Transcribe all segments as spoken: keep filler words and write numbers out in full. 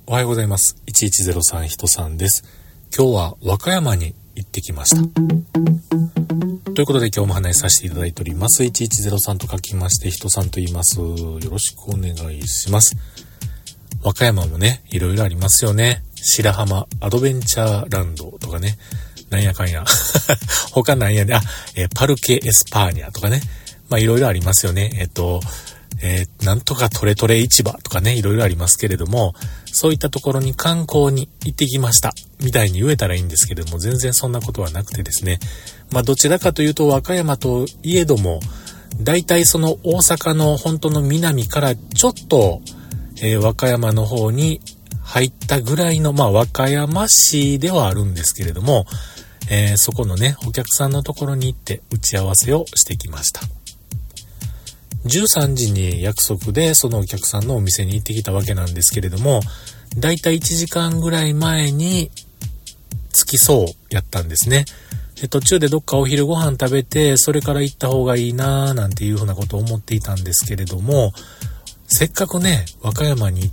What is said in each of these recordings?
おはようございます。いちいちゼロさん人さんです。今日は和歌山に行ってきました。ということで今日も話しさせていただいております。いちいちゼロさんと書きまして人さんと言います。よろしくお願いします。和歌山もね、いろいろありますよね。白浜アドベンチャーランドとかね。なんやかんや。他なんやね。あ、えー、パルケエスパーニャとかね。まあいろいろありますよね。えっと、えー、なんとかトレトレ市場とかね、いろいろありますけれども、そういったところに観光に行ってきましたみたいに言えたらいいんですけれども、全然そんなことはなくてですね、まあどちらかというと和歌山といえども、だいたいその大阪の本当の南からちょっと、えー、和歌山の方に入ったぐらいの、まあ和歌山市ではあるんですけれども、えー、そこのね、お客さんのところに行って打ち合わせをしてきました。じゅうさんじに約束でそのお客さんのお店に行ってきたわけなんですけれども、だいたいいちじかんぐらい前に着きそうやったんですね。で、途中でどっかお昼ご飯食べて、それから行った方がいいなーなんていうふうなことを思っていたんですけれども、せっかくね、和歌山に行って、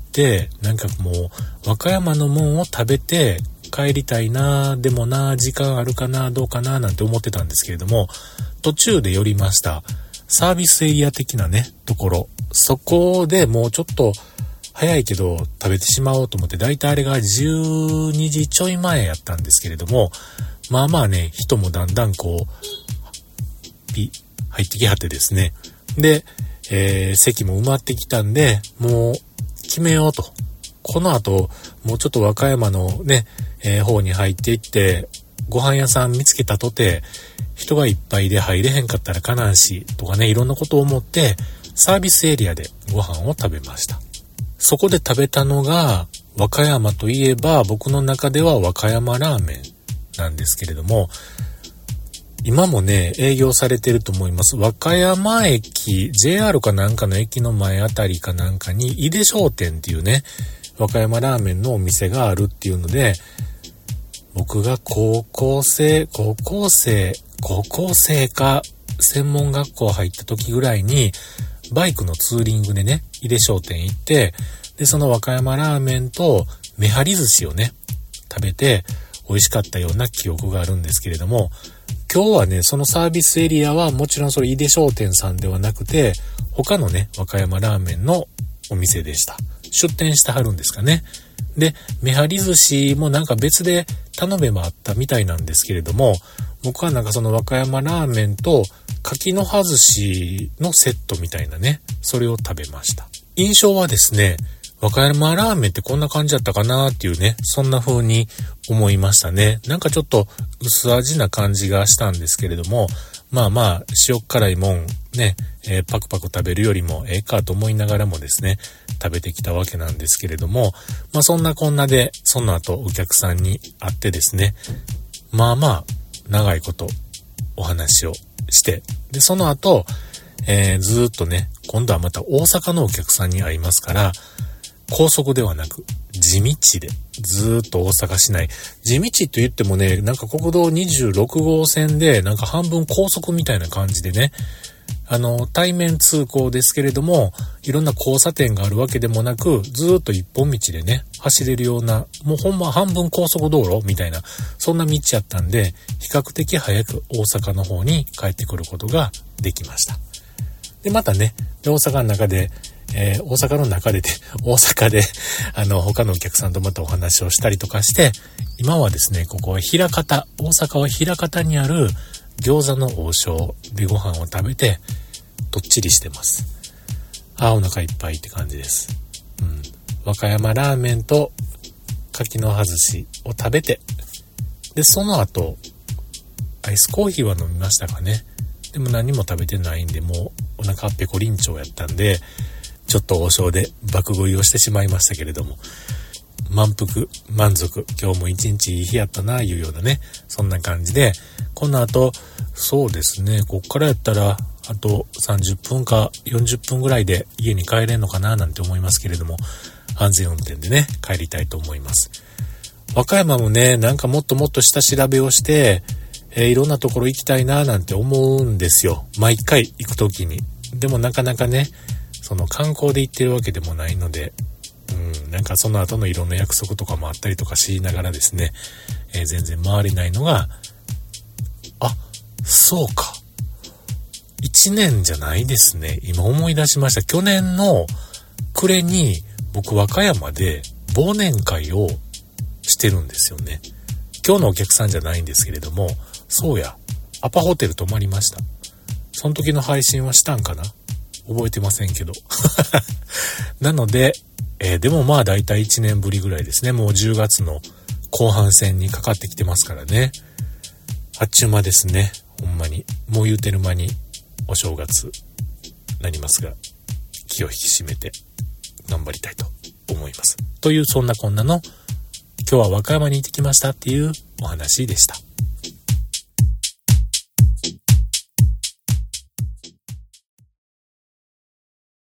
なんかもう和歌山のもんを食べて帰りたいなー、でもなー、時間あるかなー、どうかなーなんて思ってたんですけれども、途中で寄りました。サービスエリア的なね、ところ。そこでもうちょっと早いけど食べてしまおうと思って、だいたいあれがじゅうにじちょい前やったんですけれども、まあまあね、人もだんだんこう、ピ、入ってきはってですね。で、えー、席も埋まってきたんで、もう決めようと。この後、もうちょっと和歌山のね、えー、方に入っていって、ご飯屋さん見つけたとて、人がいっぱいで入れへんかったらかなんしとかね、いろんなことを思ってサービスエリアでご飯を食べました。そこで食べたのが和歌山といえば僕の中では和歌山ラーメンなんですけれども、今もね営業されてると思います。和歌山駅 ジェイアール かなんかの駅の前あたりかなんかに井出商店っていうね和歌山ラーメンのお店があるっていうので、僕が高校生高校生高校生か専門学校入った時ぐらいにバイクのツーリングでね、井出商店行って、で、その和歌山ラーメンとめはり寿司をね、食べて美味しかったような記憶があるんですけれども、今日はね、そのサービスエリアはもちろんそれ井出商店さんではなくて、他のね、和歌山ラーメンのお店でした。出店してはるんですかね。で、めはり寿司もなんか別で頼めばあったみたいなんですけれども、僕はなんかその和歌山ラーメンと柿の葉寿司のセットみたいなね、それを食べました。印象はですね、和歌山ラーメンってこんな感じだったかなっていうね、そんな風に思いましたね。なんかちょっと薄味な感じがしたんですけれども、まあまあ塩辛いもんね、えー、パクパク食べるよりもええかと思いながらもですね、食べてきたわけなんですけれども、まあそんなこんなでその後お客さんに会ってですね、まあまあ長いことお話をして、でその後、えー、ずーっとね、今度はまた大阪のお客さんに会いますから、高速ではなく地道でずーっと大阪市内、地道と言ってもね、なんか国道にじゅうろくごうせんでなんか半分高速みたいな感じでね、あの対面通行ですけれども、いろんな交差点があるわけでもなく、ずーっと一本道でね走れるような、もうほんま半分高速道路みたいな、そんな道やったんで、比較的早く大阪の方に帰ってくることができました。でまたね、で大阪の中でえー、大阪の中でで大阪であの他のお客さんとまたお話をしたりとかして、今はですね、ここは枚方、大阪は枚方にある餃子の王将でご飯を食べてどっちりしてます。あー、お腹いっぱいって感じです。うん、和歌山ラーメンと柿の葉寿司を食べて、でその後アイスコーヒーは飲みましたかね。でも何も食べてないんで、もうお腹ペコリンチョウやったんで、ちょっと王将で爆食いをしてしまいましたけれども、満腹満足、今日も一日いい日やったないうようなね、そんな感じで、この後そうですね、こっからやったらあとさんじゅっぷんかよんじゅっぷんぐらいで家に帰れんのかななんて思いますけれども、安全運転でね帰りたいと思います。和歌山もね、なんかもっともっと下調べをして、えー、いろんなところ行きたいななんて思うんですよ、毎回行くときに。でもなかなかね、その観光で行ってるわけでもないので、うん、 なんかその後のいろんな約束とかもあったりとかしながらですね、えー、全然回れないのが、あ、そうか。いちねんじゃないですね。今思い出しました。去年の暮れに僕和歌山で忘年会をしてるんですよね。今日のお客さんじゃないんですけれども、そうや、アパホテル泊まりました。その時の配信はしたんかな？覚えてませんけど。なので、えー、でもまあだいたいいちねんぶりぐらいですね。もうじゅうがつの後半戦にかかってきてますからね。あっちゅう間ですね。ほんまに。もう言うてる間にお正月なりますが、気を引き締めて頑張りたいと思います。というそんなこんなの今日は和歌山に行ってきましたっていうお話でした。